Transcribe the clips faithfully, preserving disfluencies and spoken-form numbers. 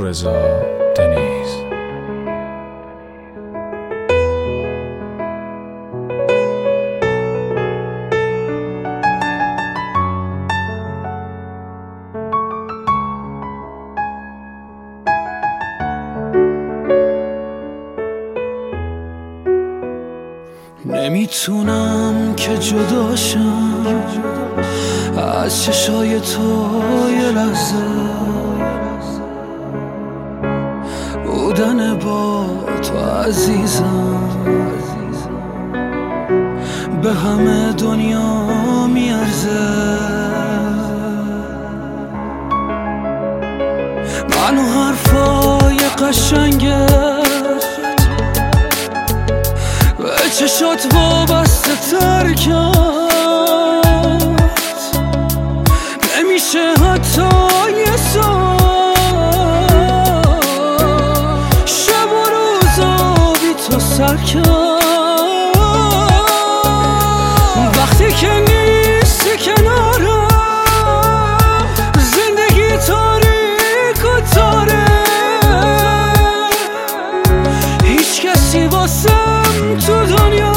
رضا دنیز. نمیتونم که جداشم از چشای تو یه لحظه، بودن با تو عزیزم به همه دنیا میارزه. من و حرفای قشنگت به چشات وابسته تر کرد، نمیشه حتی یه ساعت شب و روزا بی تو سر کرد. وقتی که نیستی کنارم زندگی تاریک و تاره، هیچ کسی واسم تو دنیا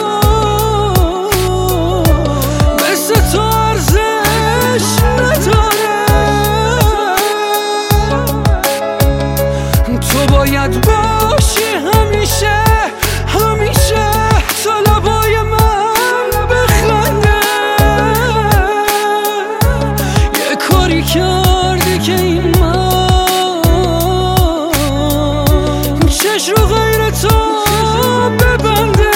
مثل تو ارزش نداره. تو باید باشی همیشه همیشه تا لبای من بخنده. یه کاری کردی که این من چشم رو غیر تو ببنده،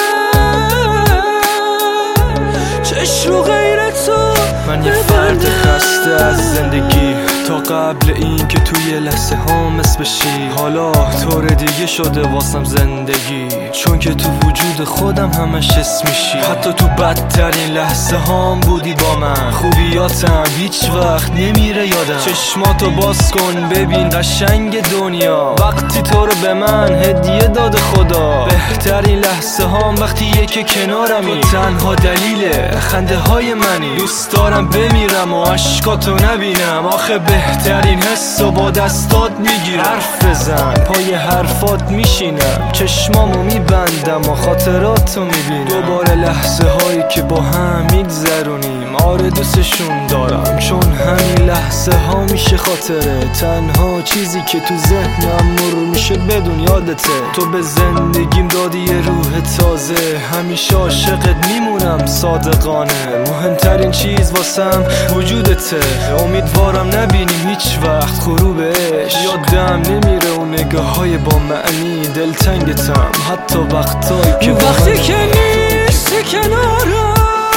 چشم رو غیر تو. من یه فرد خسته از زندگی تا قبل این که توی لحظه ها مثل بشی، حالا طور دیگه شده واسم زندگی، چون که تو وجود خودم همش حس میشی. حتی تو بدترین لحظه هام بودی با من، خوبیاتم هیچ وقت نمیره یادم. چشماتو باز کن ببین قشنگ دنیا، وقتی تو رو به من هدیه داده خدا. بهترین لحظه هام وقتی یکی کنارمی، تنها دلیل خنده های منی. دوست دارم بمیرم و عشقاتو نبینم، آخه بهترین حس و با دستات میگیرم. حرف بزن پای حرفات میشینم، چشمامو میبندم و خاطراتو میبینم. دوباره لحظه هایی که با هم میگذرونیم، آره دوستشون دارم، چون همین لحظه ها میشه خاطره. تنها چیزی که تو ذهنم مر میشه بدون یادته. تو به زندگیم دادی یه روح تازه، همیشه عاشقت میمونم صادقانه. مهمترین چیز واسم وجودته، امیدوارم نبینیم هیچ وقت غروبش. یادم نمیره اون نگاه های با معنی، دلتنگتم حتی وقتایی که وقتی که نیستی کنارم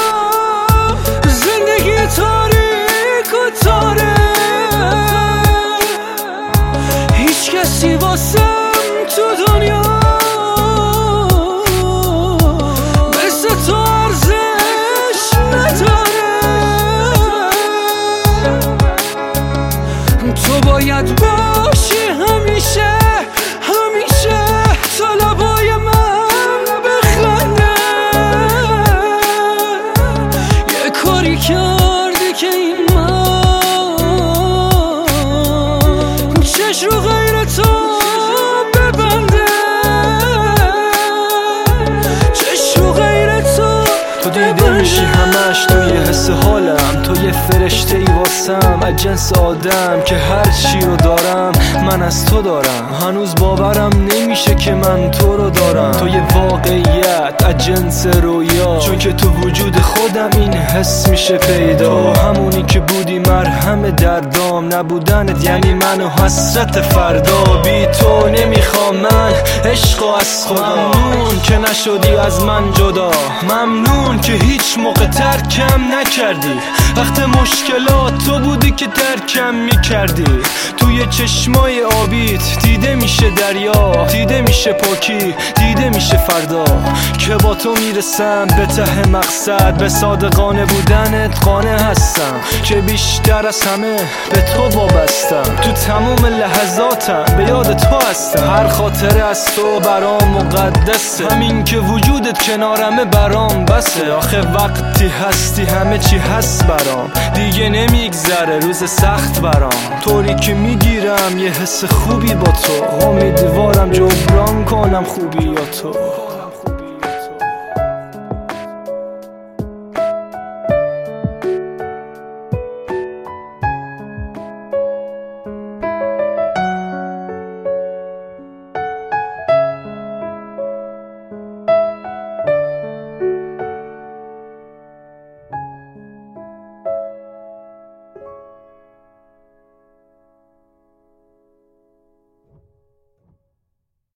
زندگی تاریک و تاره، هیچ کسی واسم تو دنیا مثل تو ارزش نداره. تو باید باشی همیشه همیشه تا لبای من بخنده. یه کاری کردی که این من چشم رو غیر تو ببنده، چشم رو غیر تو. تو دیده میشی همش توی حس حالم، تو یه فرشته ای واسم از جنس آدم، که هر چی رو دارم من از تو دارم. هنوز باورم نمیشه که من تو رو دارم. تو یه واقعیت از جنس رویا، چون که تو وجود خودم این حس میشه پیدا. تو همونی که بودی مرهم دردام، نبودنت یعنی من و حسرت فردا. بی تو نمیخوام من عشقو از خدا. ممنون که نشدی از من جدا، ممنون که هیچ موقع ترکم نکردی. وقت مشکلات تو بودی که ترکم میکردی. توی چشمای آبیت دیده میشه دریا، دیده میشه پاکی، دیده میشه فردا. که با تو میرسم به ته مقصد، به صادقانه بودنت قانع هستم، که بیشتر از همه به تو وابستم. تو تمام لحظاتم به یاد تو هستم، هر خاطره از تو برام مقدسه. همین که وجودت کنارمه برام بسه. آخه وقتی هستی همه چی هست برام، دیگه نمیگذره روز سخت برام، طوری که میگیرم یه حس خوبی با تو، امیدوارم جبران کنم خوبی یا تو.